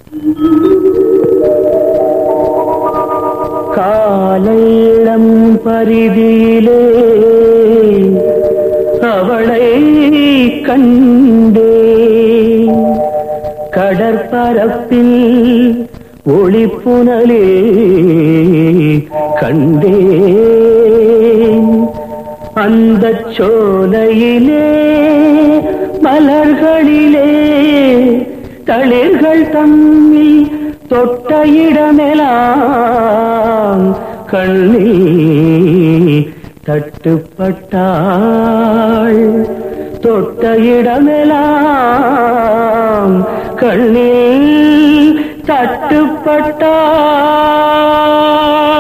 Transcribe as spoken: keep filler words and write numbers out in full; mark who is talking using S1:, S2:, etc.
S1: காலையிளம் பரிதியிலே அவளை கண்டே, கடற்பரப்பில் ஒளிப்புணலே கண்டேன். அந்த சோலையிலே மலர்களிலே தளிர்கள் தம்மில் தொட்ட இடமெல்லாம் கண்ணீர் தட்டுப்பட்டாள். தொட்ட இடமெல்லாம் கண்ணீர் தட்டுப்பட்டாள்.